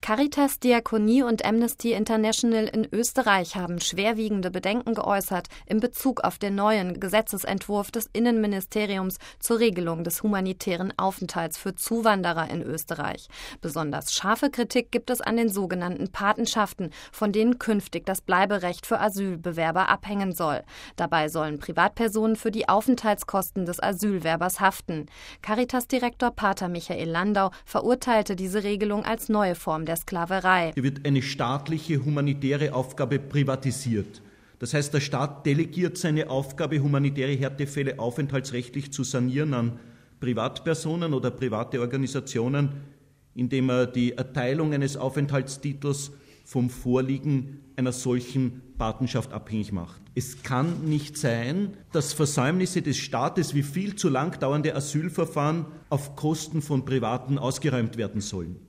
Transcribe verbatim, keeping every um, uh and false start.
Caritas, Diakonie und Amnesty International in Österreich haben schwerwiegende Bedenken geäußert in Bezug auf den neuen Gesetzesentwurf des Innenministeriums zur Regelung des humanitären Aufenthalts für Zuwanderer in Österreich. Besonders scharfe Kritik gibt es an den sogenannten Patenschaften, von denen künftig das Bleiberecht für Asylbewerber abhängen soll. Dabei sollen Privatpersonen für die Aufenthaltskosten des Asylwerbers haften. Caritas-Direktor Pater Michael Landau verurteilte diese Regelung als neue Form der Sklaverei. Hier wird eine staatliche humanitäre Aufgabe privatisiert. Das heißt, der Staat delegiert seine Aufgabe, humanitäre Härtefälle aufenthaltsrechtlich zu sanieren, an Privatpersonen oder private Organisationen, indem er die Erteilung eines Aufenthaltstitels vom Vorliegen einer solchen Patenschaft abhängig macht. Es kann nicht sein, dass Versäumnisse des Staates wie viel zu lang dauernde Asylverfahren auf Kosten von Privaten ausgeräumt werden sollen.